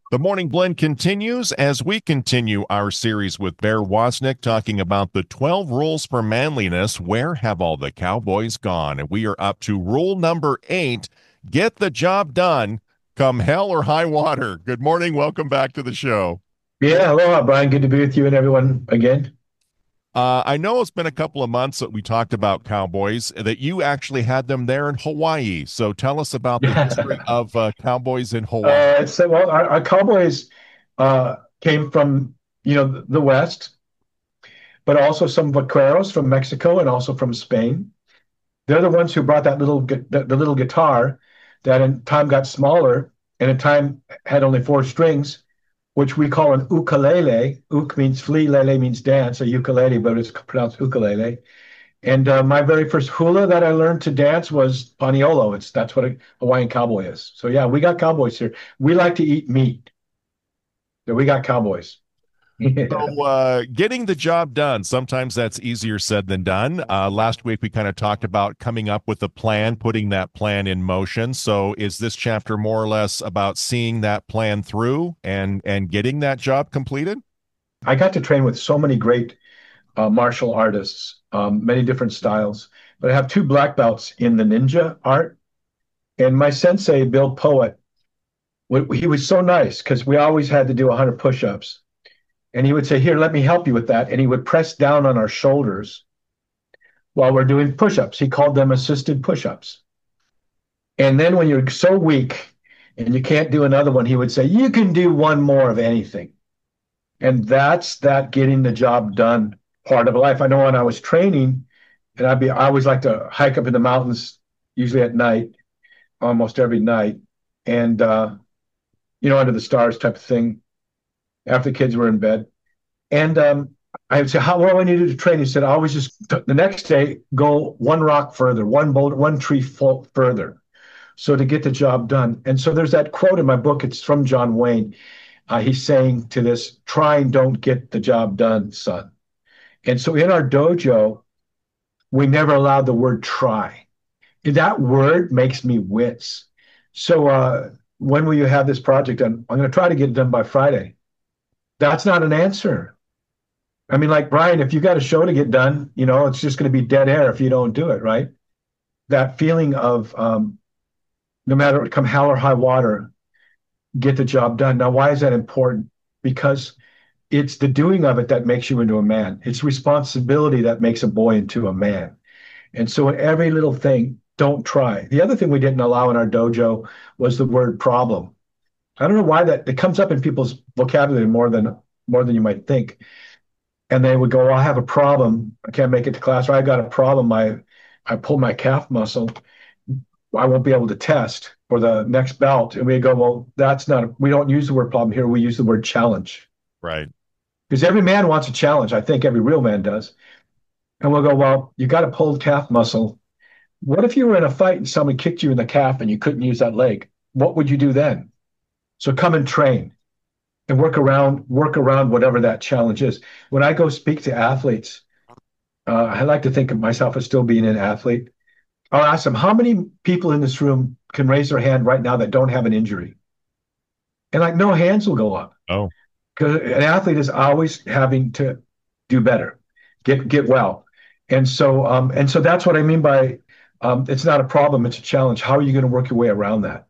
The Morning Blend continues as we continue our series with Bear Wozniak talking about the 12 rules for manliness. Where have all the cowboys gone? And we are up to rule number 8. Get the job done, come hell or high water. Good morning. Welcome back to the show. Yeah, aloha, Brian. Good to be with you and everyone again. I know it's been a couple of months that we talked about cowboys, that you actually had them there in Hawaii. So tell us about the history of cowboys in Hawaii. Our Cowboys came from the West, but also some vaqueros from Mexico and also from Spain. They're the ones who brought that the little guitar that in time got smaller and in time had only four strings, which we call an ukulele. Uk means flea, lele means dance, a ukulele, but it's pronounced ukulele. And my very first hula that I learned to dance was paniolo. That's what a Hawaiian cowboy is. So yeah, we got cowboys here. We like to eat meat. So we got cowboys. So, getting the job done, sometimes that's easier said than done. Last week, we kind of talked about coming up with a plan, putting that plan in motion. So, is this chapter more or less about seeing that plan through and getting that job completed? I got to train with so many great martial artists, many different styles. But I have two black belts in the ninja art. And my sensei, Bill Poet, he was so nice because we always had to do 100 push-ups. And he would say, "Here, let me help you with that." And he would press down on our shoulders while we're doing push-ups. He called them assisted push-ups. And then when you're so weak and you can't do another one, he would say, "You can do one more of anything." And that's that getting the job done part of life. I know when I was training, and I always like to hike up in the mountains, usually at night, almost every night, and under the stars type of thing, after the kids were in bed. And I would say, what do I need to train? He said, I always just the next day go one rock further, one boulder, one tree further. So to get the job done. And so there's that quote in my book. It's from John Wayne. He's saying to this, try and don't get the job done, son. And so in our dojo, we never allowed the word try. That word makes me wince. So when will you have this project done? I'm going to try to get it done by Friday. That's not an answer. I mean, like Brian, if you got a show to get done, it's just going to be dead air if you don't do it, right? That feeling of no matter come hell or high water, get the job done. Now, why is that important? Because it's the doing of it that makes you into a man. It's responsibility that makes a boy into a man. And so in every little thing, don't try. The other thing we didn't allow in our dojo was the word problem. I don't know why that it comes up in people's vocabulary more than you might think. And they would go, well, I have a problem. I can't make it to class. Or I got a problem. I pulled my calf muscle. I won't be able to test for the next belt. And we go, well, we don't use the word problem here. We use the word challenge. Right. Because every man wants a challenge. I think every real man does. And we'll go, well, you got to pull calf muscle. What if you were in a fight and someone kicked you in the calf and you couldn't use that leg? What would you do then? So come and train and work around whatever that challenge is. When I go speak to athletes, I like to think of myself as still being an athlete. I'll ask them, how many people in this room can raise their hand right now that don't have an injury? And like no hands will go up Oh, because an athlete is always having to do better, get well. And so that's what I mean by it's not a problem, it's a challenge. How are you going to work your way around that?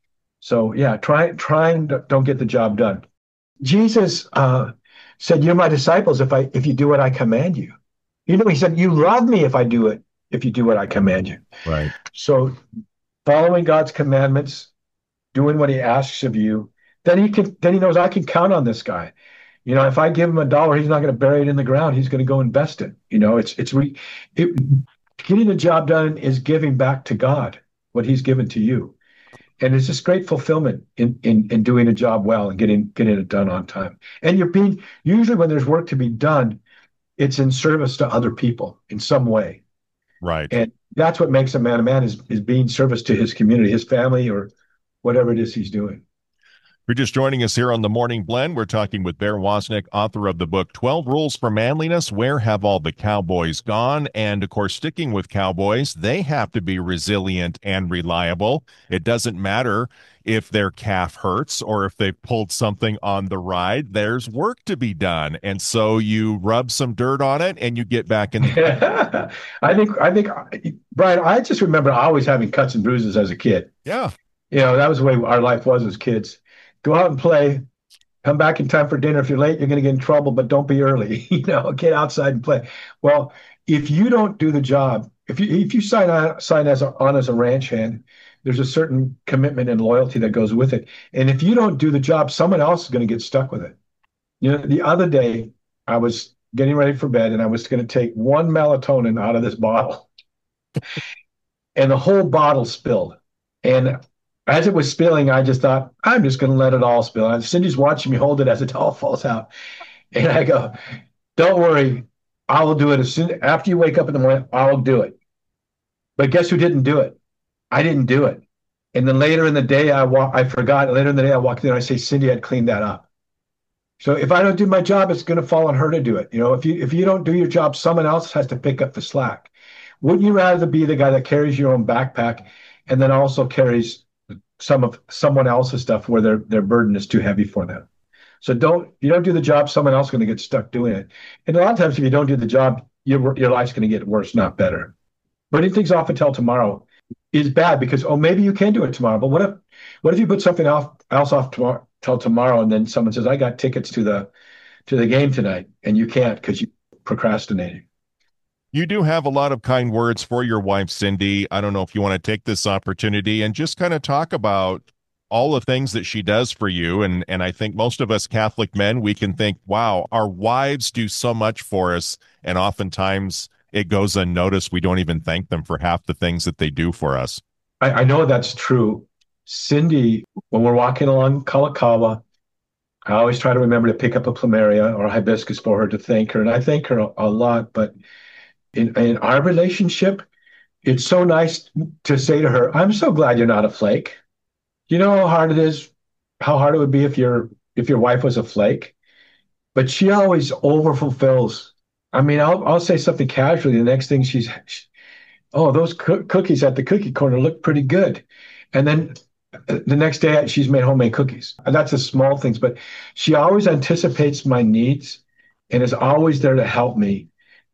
So yeah, try and don't get the job done. Jesus said, "You're my disciples if you do what I command you." He said, "You love me if you do what I command you." right. So following God's commandments, doing what He asks of you, then he knows I can count on this guy. If I give him $1, he's not going to bury it in the ground. He's going to go invest it. It getting the job done is giving back to God what He's given to you. And it's just great fulfillment in doing a job well and getting it done on time. And usually when there's work to be done, it's in service to other people in some way. Right. And that's what makes a man is being service to his community, his family, or whatever it is he's doing. If you're just joining us here on the Morning Blend, we're talking with Bear Wozniak, author of the book 12 Rules for Manliness, Where Have All the Cowboys Gone? And of course, sticking with cowboys, they have to be resilient and reliable. It doesn't matter if their calf hurts or if they've pulled something on the ride. There's work to be done. And so you rub some dirt on it and you get back in the I think, Brian, I just remember always having cuts and bruises as a kid. Yeah. That was the way our life was as kids. Go out and play, come back in time for dinner. If you're late, you're going to get in trouble, but don't be early. Get outside and play. Well, if you don't do the job, if you sign on as a ranch hand, there's a certain commitment and loyalty that goes with it. And if you don't do the job, someone else is going to get stuck with it. The other day I was getting ready for bed and I was going to take one melatonin out of this bottle, and the whole bottle spilled. And as it was spilling, I just thought, I'm just going to let it all spill. And Cindy's watching me hold it as it all falls out. And I go, don't worry, I will do it as soon after you wake up in the morning. I'll do it. But guess who didn't do it? I didn't do it. And then later in the day, I forgot. Later in the day, I walked in and I say, Cindy had cleaned that up. So if I don't do my job, it's going to fall on her to do it. If you don't do your job, someone else has to pick up the slack. Wouldn't you rather be the guy that carries your own backpack and then also carries someone else's stuff where their burden is too heavy for them? So if you don't do the job, someone else is going to get stuck doing it. And a lot of times, if you don't do the job, your life's going to get worse, not better. Putting things off until tomorrow is bad because maybe you can do it tomorrow. But what if you put something else off till tomorrow, and then someone says, I got tickets to the game tonight, and you can't because you procrastinated. You do have a lot of kind words for your wife, Cindy. I don't know if you want to take this opportunity and just kind of talk about all the things that she does for you. And I think most of us Catholic men, we can think, wow, our wives do so much for us. And oftentimes it goes unnoticed. We don't even thank them for half the things that they do for us. I know that's true. Cindy, when we're walking along Kalakaua, I always try to remember to pick up a plumeria or a hibiscus for her to thank her. And I thank her a lot, but in our relationship, it's so nice to say to her, I'm so glad you're not a flake. You know how hard it is, how hard it would be if your wife was a flake. But she always overfulfills. I mean, I'll say something casually. The next thing oh, those cookies at the cookie corner look pretty good. And then the next day she's made homemade cookies. And that's the small things, but she always anticipates my needs and is always there to help me.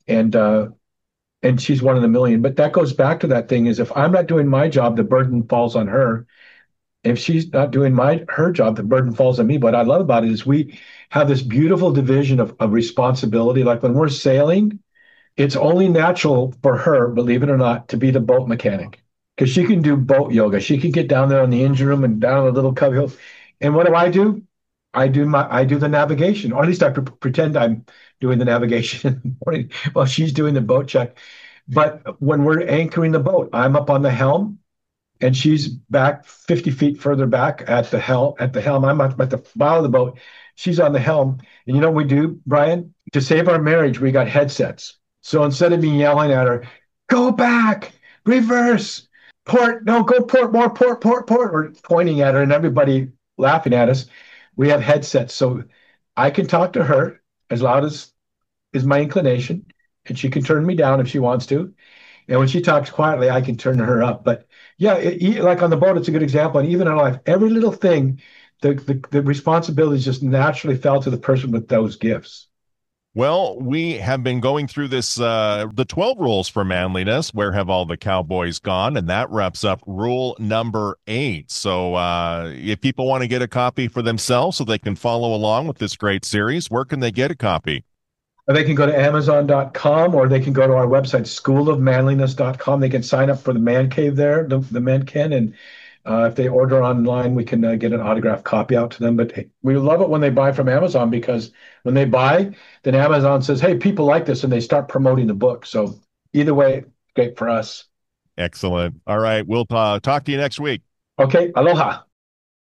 And she's one in a million. But that goes back to that thing is if I'm not doing my job, the burden falls on her. If she's not doing her job, the burden falls on me. What I love about it is we have this beautiful division of responsibility. Like when we're sailing, it's only natural for her, believe it or not, to be the boat mechanic because she can do boat yoga. She can get down there in the engine room and down a little cub hill. And what do? I do the navigation, or at least I pretend I'm doing the navigation in the morning while she's doing the boat check. But when we're anchoring the boat, I'm up on the helm and she's back 50 feet further back at the helm. I'm at the bow of the boat. She's on the helm. And you know what we do, Brian? To save our marriage, we got headsets. So instead of me yelling at her, go back, reverse, port, no, go port, more port, or pointing at her and everybody laughing at us, we have headsets. So I can talk to her as loud as is my inclination, and she can turn me down if she wants to. And when she talks quietly, I can turn her up. But yeah, like on the boat, it's a good example. And even in life, every little thing, the responsibilities just naturally fell to the person with those gifts. Well, we have been going through this, the 12 rules for manliness. Where have all the cowboys gone? And that wraps up rule number 8. So if people want to get a copy for themselves so they can follow along with this great series, where can they get a copy? They can go to Amazon.com or they can go to our website, schoolofmanliness.com. They can sign up for the man cave there, the men can. And if they order online, we can get an autographed copy out to them. But hey, we love it when they buy from Amazon because when they buy, then Amazon says, hey, people like this, and they start promoting the book. So either way, great for us. Excellent. All right. We'll talk to you next week. Okay. Aloha.